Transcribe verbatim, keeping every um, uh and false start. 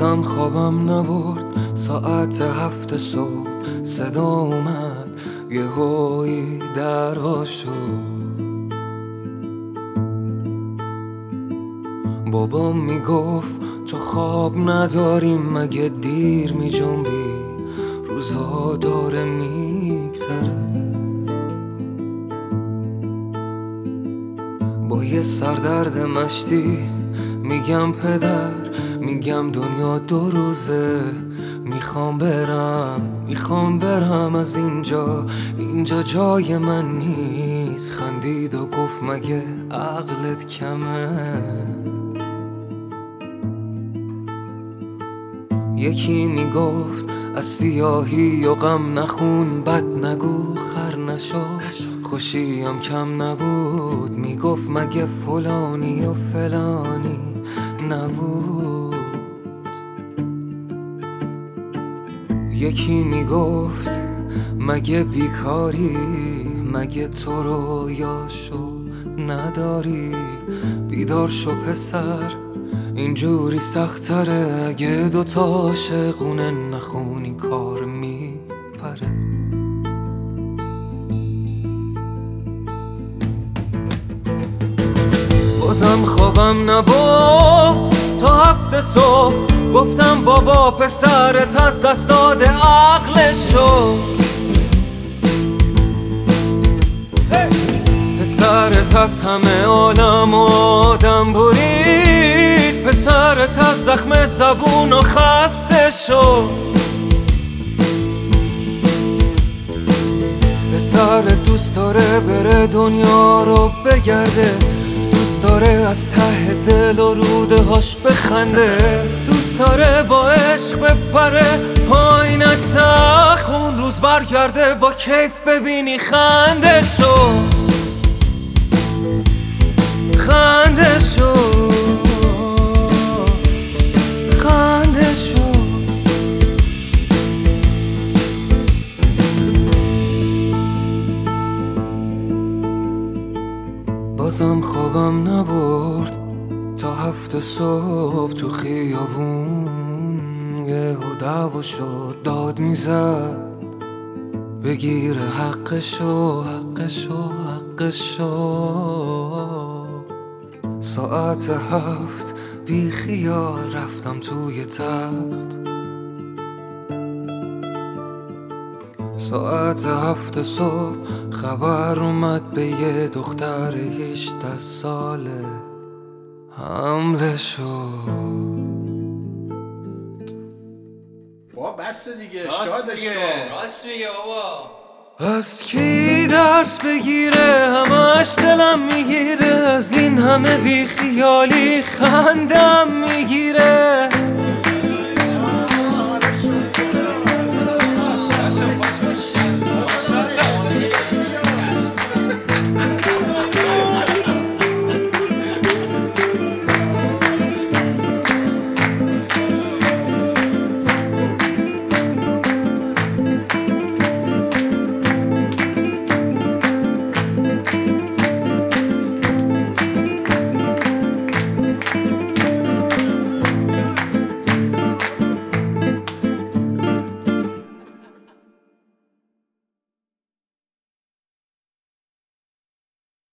بازم خوابم نبرد. ساعت هفت صبح صدا اومد، یه هوی در وا شد. بابام میگفت تو خواب نداری مگه دیر می جنبی، روزا داره میگذره. با یه سردرد مشتی میگم پدر، میگم دنیا دو روزه، میخوام برم میخوام برم از اینجا، اینجا جای من نیست. خندید و گفت مگه عقلت کمه؟ یکی میگفت از سیاهی و غم نخون، بد نگو خر نشو، خوشیم کم نبود. میگفت مگه فلانی و فلانی نبود. یکی میگفت مگه بیکاری، مگه تو رویاشو نداری. بیدار شو پسر، اینجوری سختره، اگه دوتا عاشقونه نخونی کار میپره. بازم خوابم نبرد تا هفت صبح، گفتم بابا پسرت از دست داده عقلشو. پسرت از همه عالم و آدم برید، پسرت از زخم زبون و خسته شد. پسرت دوست داره بره دنیا رو بگرده، دوست داره از ته دل و روده هاش بخنده، دوست داره با عشق بپره پایین تخت، اون روز برگرده با کیف ببینی خنده شو خنده شو خنده شو. بازم خوابم نبرد تا هفت صبح تو خیابون، یهو دعوا شد داد میزد بگیر حقشو حقشو حقشو. ساعت هفت بی خیال رفتم توی تخت. ساعت هفت صبح خبر اومد به یه دختر هجده ساله حمله شد. بابا بس دیگه، شادش کن. راست میگه بابا. از کی درس بگیره، همش دلم میگیره، از این همه بی خیالی خندم میگیره.